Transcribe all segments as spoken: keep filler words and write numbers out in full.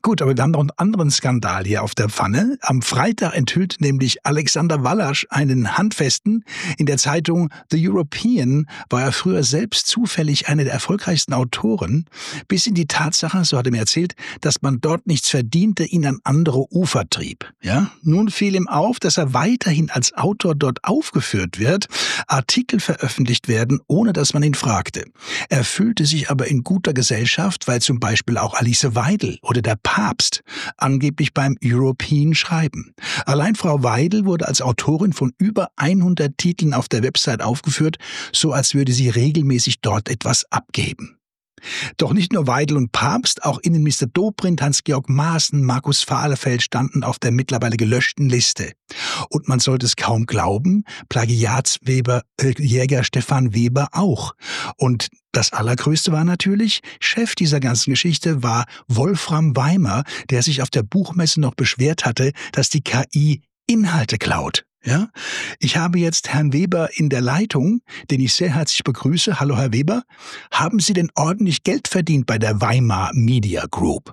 Gut, aber wir haben noch einen anderen Skandal hier auf der Pfanne. Am Freitag enthüllt nämlich Alexander Wallasch einen Handfesten. In der Zeitung The European war er früher selbst zufällig einer der erfolgreichsten Autoren, bis in die Tatsache, so hat er mir erzählt, dass man dort nichts verdiente, ihn an andere Ufer trieb. Ja? Nun fiel ihm auf, dass er weiterhin als Autor dort aufgeführt wird, Artikel veröffentlicht werden, ohne dass man ihn fragte. Er fühlte sich aber in guter Gesellschaft, weil zum Beispiel auch Alice Weidel oder der Papst angeblich beim European schreiben. Allein Frau Weidel wurde als Autorin von über hundert Titeln auf der Website aufgeführt, so als würde sie regelmäßig dort etwas abgeben. Doch nicht nur Weidel und Papst, auch Innenminister Dobrindt, Hans-Georg Maaßen, Markus Vahlefeld standen auf der mittlerweile gelöschten Liste. Und man sollte es kaum glauben, Plagiatsweber, äh, Jäger Stefan Weber auch. Und das Allergrößte war natürlich, Chef dieser ganzen Geschichte war Wolfram Weimer, der sich auf der Buchmesse noch beschwert hatte, dass die K I Inhalte klaut. Ja? Ich habe jetzt Herrn Weber in der Leitung, den ich sehr herzlich begrüße. Hallo, Herr Weber. Haben Sie denn ordentlich Geld verdient bei der Weimar Media Group?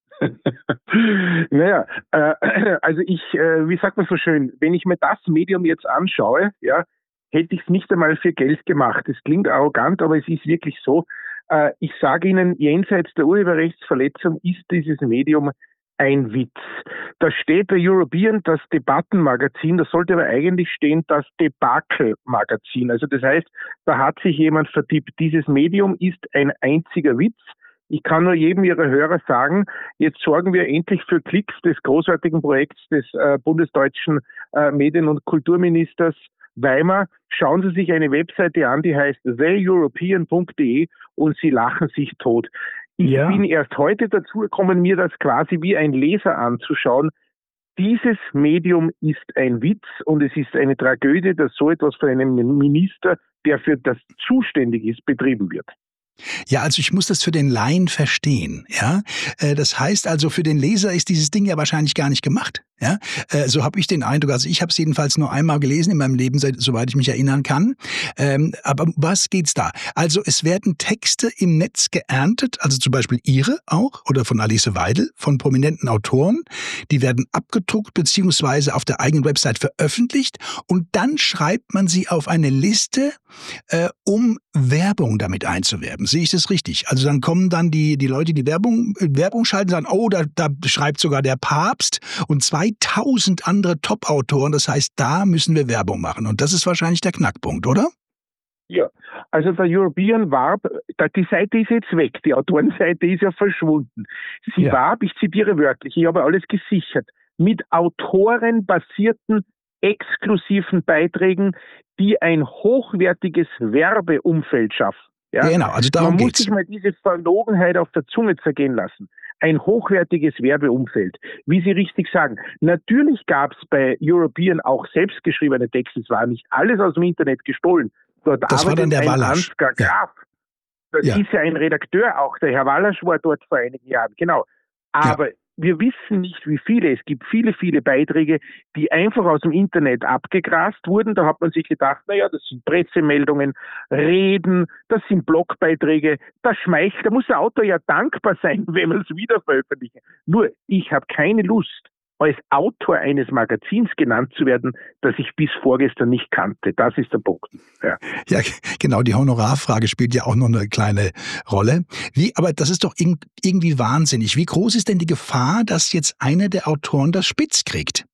Naja, äh, also ich, äh, wie sagt man so schön, wenn ich mir das Medium jetzt anschaue, ja, hätte ich es nicht einmal für Geld gemacht. Das klingt arrogant, aber es ist wirklich so. Äh, ich sage Ihnen, jenseits der Urheberrechtsverletzung ist dieses Medium ein Witz. Da steht der European, das Debattenmagazin, da sollte aber eigentlich stehen, das Debakelmagazin. Also das heißt, da hat sich jemand vertippt. Dieses Medium ist ein einziger Witz. Ich kann nur jedem Ihrer Hörer sagen, jetzt sorgen wir endlich für Klicks des großartigen Projekts des äh, bundesdeutschen äh, Medien- und Kulturministers Weimar. Schauen Sie sich eine Webseite an, die heißt the european punkt de und Sie lachen sich tot. Ich ja. bin erst heute dazu gekommen, mir das quasi wie ein Leser anzuschauen. Dieses Medium ist ein Witz und es ist eine Tragödie, dass so etwas von einem Minister, der für das zuständig ist, betrieben wird. Ja, also ich muss das für den Laien verstehen. Ja, das heißt also, für den Leser ist dieses Ding ja wahrscheinlich gar nicht gemacht. Ja, so habe ich den Eindruck. Also ich habe es jedenfalls nur einmal gelesen in meinem Leben, soweit ich mich erinnern kann. Ähm, aber um was geht's da? Also es werden Texte im Netz geerntet, also zum Beispiel Ihre auch oder von Alice Weidel, von prominenten Autoren. Die werden abgedruckt beziehungsweise auf der eigenen Website veröffentlicht und dann schreibt man sie auf eine Liste, äh, um Werbung damit einzuwerben. Sehe ich das richtig? Also dann kommen dann die, die Leute, die Werbung, Werbung schalten, sagen, oh, da, da schreibt sogar der Papst und zweitausend andere Top-Autoren. Das heißt, da müssen wir Werbung machen. Und das ist wahrscheinlich der Knackpunkt, oder? Ja, also der European warb, die Seite ist jetzt weg, die Autorenseite ist ja verschwunden. Sie ja. warb, ich zitiere wörtlich, ich habe alles gesichert, mit autorenbasierten exklusiven Beiträgen, die ein hochwertiges Werbeumfeld schaffen. Ja? Genau, also darum Man muss geht's. sich mal diese Verlogenheit auf der Zunge zergehen lassen. Ein hochwertiges Werbeumfeld. Wie Sie richtig sagen, natürlich gab es bei European auch selbstgeschriebene Texte. Es war nicht alles aus dem Internet gestohlen. Dort das war dann der ein Wallasch. Ansgar Graf. Ja. Das ja. ist ja ein Redakteur auch. Der Herr Wallasch war dort vor einigen Jahren. Genau. Aber ja. wir wissen nicht, wie viele. Es gibt viele, viele Beiträge, die einfach aus dem Internet abgegrast wurden. Da hat man sich gedacht, naja, das sind Pressemeldungen, Reden, das sind Blogbeiträge. Das schmeichelt, da muss der Autor ja dankbar sein, wenn man es wieder veröffentlicht. Nur, ich habe keine Lust, als Autor eines Magazins genannt zu werden, das ich bis vorgestern nicht kannte. Das ist der Punkt. Ja, ja genau, die Honorarfrage spielt ja auch noch eine kleine Rolle. Wie, aber das ist doch irgendwie wahnsinnig. Wie groß ist denn die Gefahr, dass jetzt einer der Autoren das spitz kriegt?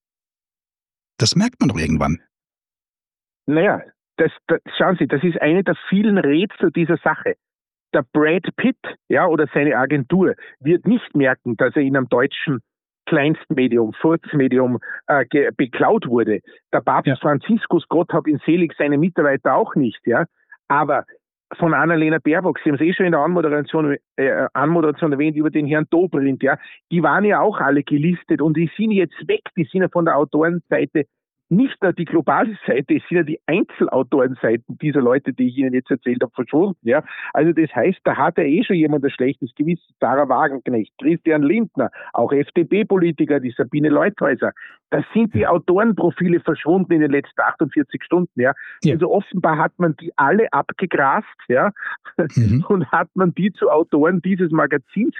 Das merkt man doch irgendwann. Naja, das, das, schauen Sie, das ist eine der vielen Rätsel dieser Sache. Der Brad Pitt, ja, oder seine Agentur wird nicht merken, dass er in einem deutschen Kleinstmedium, Furzmedium äh, ge- beklaut wurde. Der Papst ja. Franziskus, Gott hab ihn selig, seine Mitarbeiter auch nicht, ja. Aber von Annalena Baerbock, Sie haben es eh schon in der Anmoderation, äh, Anmoderation erwähnt, über den Herrn Dobrindt, ja. Die waren ja auch alle gelistet und die sind jetzt weg, die sind ja von der Autorenseite nicht nur die globale Seite, es sind ja die Einzelautorenseiten dieser Leute, die ich Ihnen jetzt erzählt habe, verschwunden. Ja? Also das heißt, da hat ja eh schon jemand ein schlechtes Gewissen. Sarah Wagenknecht, Christian Lindner, auch F D P-Politiker, die Sabine Leuthäuser. Da sind die Autorenprofile verschwunden in den letzten achtundvierzig Stunden. Ja? ja. Also offenbar hat man die alle abgegrast, ja? Mhm. und hat man die zu Autoren dieses Magazins gemacht.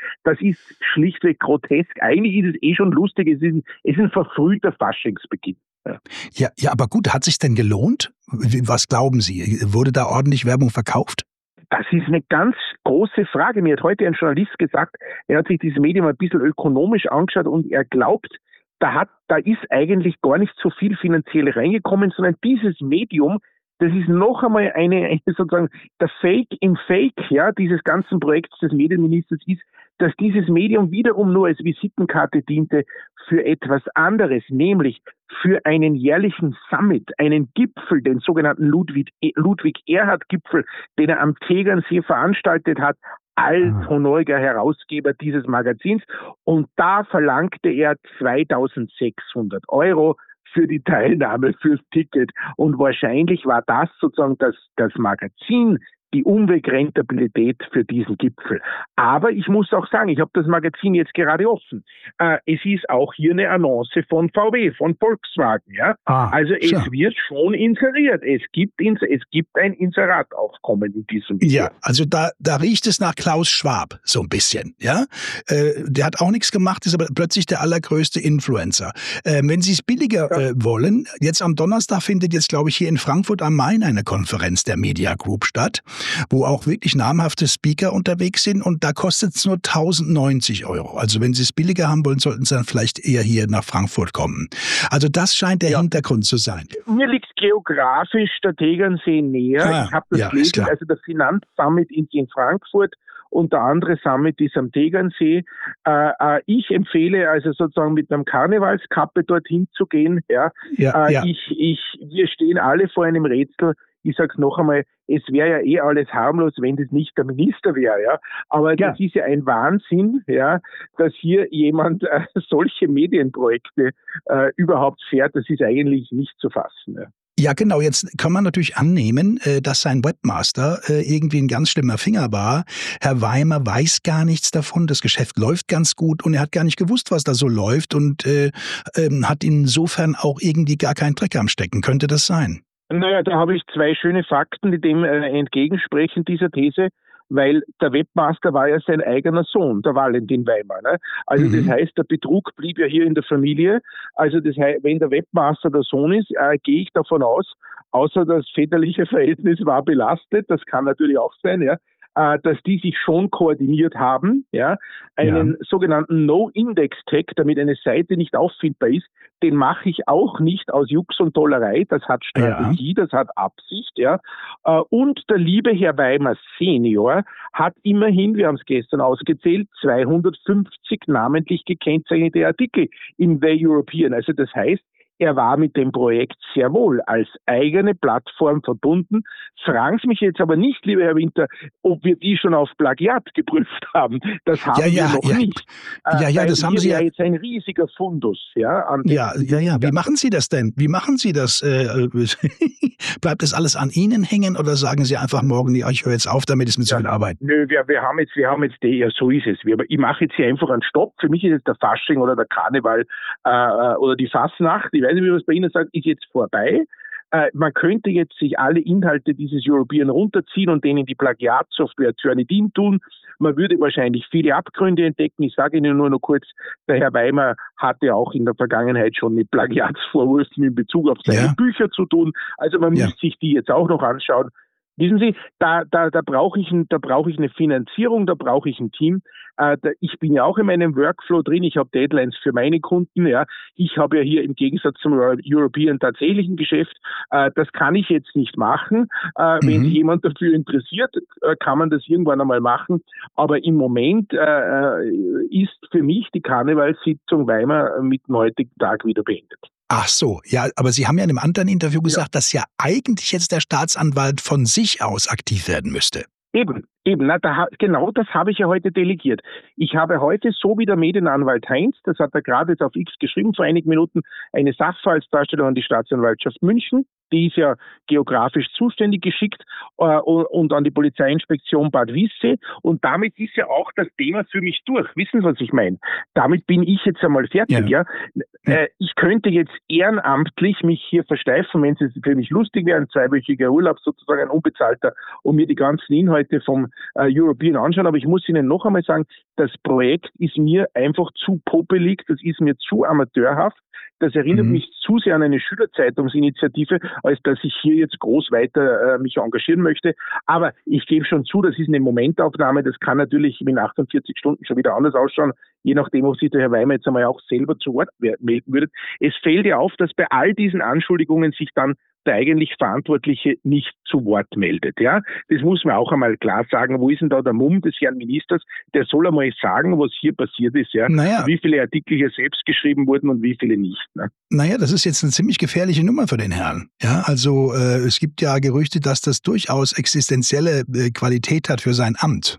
Das ist schlichtweg grotesk. Eigentlich ist es eh schon lustig, es ist ein, es ist ein verfrühter Faschingsbeginn. Ja. Ja, ja, aber gut, hat es sich denn gelohnt? Was glauben Sie? Wurde da ordentlich Werbung verkauft? Das ist eine ganz große Frage. Mir hat heute ein Journalist gesagt, er hat sich dieses Medium ein bisschen ökonomisch angeschaut und er glaubt, da hat, da ist eigentlich gar nicht so viel finanziell reingekommen, sondern dieses Medium, das ist noch einmal eine, eine sozusagen der Fake im Fake, ja, dieses ganzen Projekts des Medienministers ist, dass dieses Medium wiederum nur als Visitenkarte diente für etwas anderes, nämlich für einen jährlichen Summit, einen Gipfel, den sogenannten Ludwig, Ludwig-Erhard-Gipfel, den er am Tegernsee veranstaltet hat, als honoriger Herausgeber dieses Magazins. Und da verlangte er zweitausendsechshundert Euro für die Teilnahme, fürs Ticket. Und wahrscheinlich war das sozusagen das, das Magazin, die Umwegrentabilität für diesen Gipfel. Aber ich muss auch sagen, ich habe das Magazin jetzt gerade offen. Äh, es ist auch hier eine Annonce von V W, von Volkswagen. Ja? Ah, also es ja. wird schon inseriert. Es gibt, es gibt ein Inserataufkommen in diesem Video. Ja, also da, da riecht es nach Klaus Schwab so ein bisschen. Ja, äh, der hat auch nichts gemacht, ist aber plötzlich der allergrößte Influencer. Äh, wenn Sie es billiger ja. äh, wollen, jetzt am Donnerstag findet jetzt, glaube ich, hier in Frankfurt am Main eine Konferenz der Media Group statt, wo auch wirklich namhafte Speaker unterwegs sind und da kostet es nur tausendneunzig Euro. Also wenn Sie es billiger haben wollen, sollten Sie dann vielleicht eher hier nach Frankfurt kommen. Also das scheint der ja. Hintergrund zu sein. Mir liegt geografisch der Tegernsee näher. Ah, ich habe das ja, gelesen, also der Finanzsummit in, in Frankfurt und der andere Summit ist am Tegernsee. Äh, äh, ich empfehle also sozusagen mit einem Karnevalskappe dorthin zu gehen. Ja. Ja, äh, ja. Ich, ich, wir stehen alle vor einem Rätsel. Ich sage es noch einmal, es wäre ja eh alles harmlos, wenn das nicht der Minister wäre, ja. Aber ja. das ist ja ein Wahnsinn, ja, dass hier jemand äh, solche Medienprojekte äh, überhaupt fährt. Das ist eigentlich nicht zu fassen. Ja. Ja, genau. Jetzt kann man natürlich annehmen, dass sein Webmaster irgendwie ein ganz schlimmer Finger war. Herr Weimer weiß gar nichts davon. Das Geschäft läuft ganz gut und er hat gar nicht gewusst, was da so läuft und äh, äh, hat insofern auch irgendwie gar keinen Dreck am Stecken. Könnte das sein? Naja, da habe ich zwei schöne Fakten, die dem äh, entgegensprechen, dieser These, weil der Webmaster war ja sein eigener Sohn, der Valentin Weimer. Ne? Also mhm. das heißt, der Betrug blieb ja hier in der Familie. Also das heißt, wenn der Webmaster der Sohn ist, äh, gehe ich davon aus, außer das väterliche Verhältnis war belastet, das kann natürlich auch sein, ja, äh, dass die sich schon koordiniert haben, ja, einen ja. sogenannten No-Index-Tag, damit eine Seite nicht auffindbar ist, den mache ich auch nicht aus Jux und Tollerei, das hat Strategie, ja. das hat Absicht, ja. Äh, und der liebe Herr Weimer Senior hat immerhin, wir haben es gestern ausgezählt, zweihundertfünfzig namentlich gekennzeichnete Artikel in The European. Also das heißt, er war mit dem Projekt sehr wohl als eigene Plattform verbunden. Fragen Sie mich jetzt aber nicht, lieber Herr Winter, ob wir die schon auf Plagiat geprüft haben. Das haben ja, ja, wir noch ja. nicht. Ja, ja, das haben Sie ja jetzt ein riesiger Fundus. Ja, an ja, ja, ja. Wie machen Sie das denn? Wie machen Sie das? Äh, bleibt das alles an Ihnen hängen oder sagen Sie einfach morgen, ja, ich höre jetzt auf, damit ist mir zu viel Arbeit? Nö, wir, wir haben jetzt, wir haben jetzt die, ja, so ist es. Wir, ich mache jetzt hier einfach einen Stopp. Für mich ist jetzt der Fasching oder der Karneval äh, oder die Fasnacht, ich weiß nicht, wie man es bei Ihnen sagt, ist jetzt vorbei. Äh, man könnte jetzt sich alle Inhalte dieses European runterziehen und denen die Plagiatsoftware Turnitin tun. Man würde wahrscheinlich viele Abgründe entdecken. Ich sage Ihnen nur noch kurz, der Herr Weimer hatte auch in der Vergangenheit schon mit Plagiatsvorwürfen in Bezug auf seine ja. Bücher zu tun. Also man ja. müsste sich die jetzt auch noch anschauen. Wissen Sie, da, da, da brauche ich, ein, da brauche ich eine Finanzierung, da brauche ich ein Team. Äh, da, ich bin ja auch in meinem Workflow drin, ich habe Deadlines für meine Kunden. Ja. Ich habe ja hier im Gegensatz zum European tatsächlichen Geschäft, äh, das kann ich jetzt nicht machen. Äh, mhm. Wenn sich jemand dafür interessiert, äh, kann man das irgendwann einmal machen. Aber im Moment äh, ist für mich die Karnevalssitzung Weimar mit dem heutigen Tag wieder beendet. Ach so, ja, aber Sie haben ja in einem anderen Interview gesagt, ja. dass ja eigentlich jetzt der Staatsanwalt von sich aus aktiv werden müsste. Eben, eben, na, da, genau das habe ich ja heute delegiert. Ich habe heute, so wie der Medienanwalt Heinz, das hat er gerade jetzt auf X geschrieben, vor einigen Minuten, eine Sachverhaltsdarstellung an die Staatsanwaltschaft München, die ist ja geografisch zuständig geschickt, äh, und, und an die Polizeiinspektion Bad Wiessee. Und damit ist ja auch das Thema für mich durch. Wissen Sie, was ich meine? Damit bin ich jetzt einmal fertig. Ja. Ja? Äh, ich könnte jetzt ehrenamtlich mich hier versteifen, wenn es für mich lustig wäre, ein zweiwöchiger Urlaub, sozusagen ein unbezahlter, und mir die ganzen Inhalte vom äh, European anschauen. Aber ich muss Ihnen noch einmal sagen, das Projekt ist mir einfach zu popelig, das ist mir zu amateurhaft. Das erinnert mhm. mich zu sehr an eine Schülerzeitungsinitiative, als dass ich hier jetzt groß weiter äh, mich engagieren möchte. Aber ich gebe schon zu, das ist eine Momentaufnahme. Das kann natürlich in achtundvierzig Stunden schon wieder anders ausschauen, je nachdem, ob sich der Herr Weimer jetzt einmal auch selber zu Wort melden würde. Es fällt ja auf, dass bei all diesen Anschuldigungen sich dann der eigentlich Verantwortliche nicht zu Wort meldet. Ja, das muss man auch einmal klar sagen. Wo ist denn da der Mumm des Herrn Ministers? Der soll einmal sagen, was hier passiert ist. Ja, naja. Wie viele Artikel hier selbst geschrieben wurden und wie viele nicht. Ne? Naja, das ist jetzt eine ziemlich gefährliche Nummer für den Herrn. Ja, also äh, es gibt ja Gerüchte, dass das durchaus existenzielle äh, Qualität hat für sein Amt.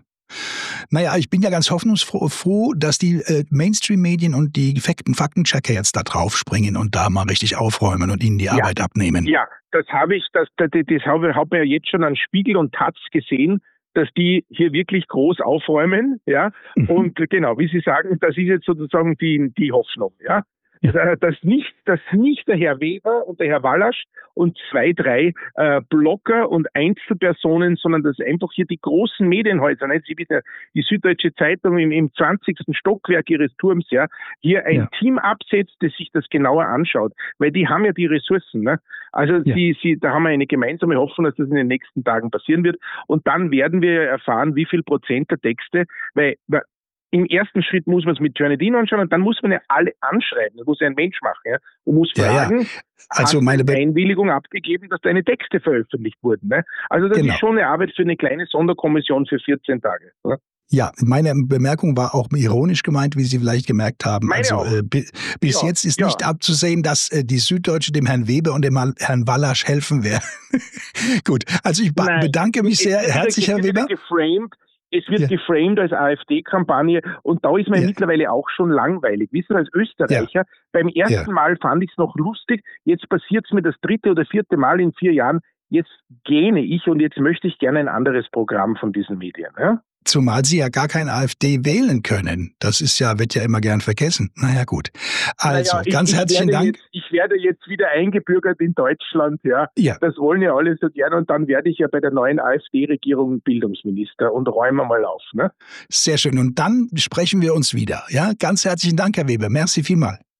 Naja, ich bin ja ganz hoffnungsfroh, dass die äh, Mainstream-Medien und die Fakten, Faktenchecker jetzt da drauf springen und da mal richtig aufräumen und ihnen die ja. Arbeit abnehmen. Ja, das habe ich, das, das, das habe hab ich ja jetzt schon an Spiegel und Taz gesehen, dass die hier wirklich groß aufräumen, ja. Mhm. Und genau, wie Sie sagen, das ist jetzt sozusagen die, die Hoffnung, ja. Ja. Dass nicht, dass nicht der Herr Weber und der Herr Wallasch und zwei, drei äh, Blogger und Einzelpersonen, sondern dass einfach hier die großen Medienhäuser, ne? Sie wissen ja, die Süddeutsche Zeitung im, im zwanzigsten Stockwerk ihres Turms, ja, hier ein ja. Team absetzt, das sich das genauer anschaut, weil die haben ja die Ressourcen, ne? Also ja. sie, sie, da haben wir eine gemeinsame Hoffnung, dass das in den nächsten Tagen passieren wird. Und dann werden wir erfahren, wie viel Prozent der Texte, weil im ersten Schritt muss man es mit Journalin anschauen und dann muss man ja alle anschreiben. Das muss ja ein Mensch machen, ja, und muss fragen, ja, ja. Also hast meine du eine Einwilligung abgegeben, dass deine Texte veröffentlicht wurden. Ne? Also das genau. ist schon eine Arbeit für eine kleine Sonderkommission für vierzehn Tage. Oder? Ja, meine Bemerkung war auch ironisch gemeint, wie Sie vielleicht gemerkt haben. Meine also auch. äh, bis ja, jetzt ist ja. nicht abzusehen, dass äh, die Süddeutsche dem Herrn Weber und dem Herrn Wallasch helfen werden. Gut, also ich Nein, bedanke mich sehr herzlich, Herr Weber. Geframed. Es wird ja. geframed als AfD-Kampagne und da ist man ja. mittlerweile auch schon langweilig. Wissen Sie, als Österreicher, ja. beim ersten ja. Mal fand ich es noch lustig, jetzt passiert es mir das dritte oder vierte Mal in vier Jahren, jetzt gähne ich und jetzt möchte ich gerne ein anderes Programm von diesen Medien. Ja? Zumal sie ja gar kein AfD wählen können. Das ist ja, wird ja immer gern vergessen. Naja, gut. Also, naja, ich, ganz herzlichen ich Dank. Jetzt, ich werde jetzt wieder eingebürgert in Deutschland, ja. ja. Das wollen ja alle so gerne und dann werde ich ja bei der neuen AfD-Regierung Bildungsminister und räume mal auf, ne? Sehr schön. Und dann sprechen wir uns wieder, ja. Ganz herzlichen Dank, Herr Weber. Merci vielmals.